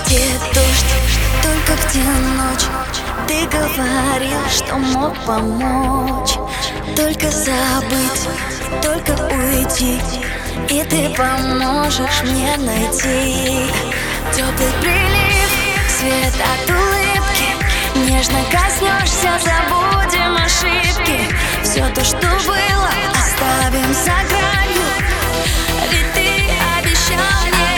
где дождь, только где ночь. Ты говорил, что мог помочь. Только забыть, только уйти, и ты поможешь мне найти теплый прилив, свет от улыбки. Нежно коснешься, забудем ошибки. Все то, что было, оставим за гранью. Ведь ты обещал мне.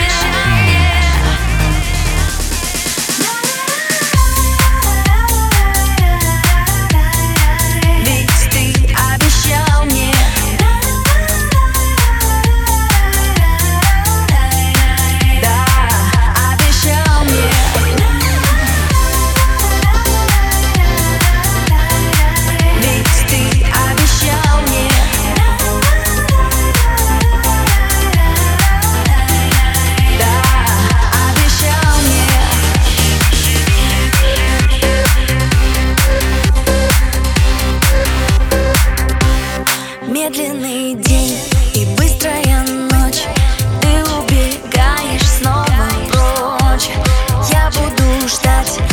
Медленный день и быстрая ночь. Ты убегаешь снова прочь. Я буду ждать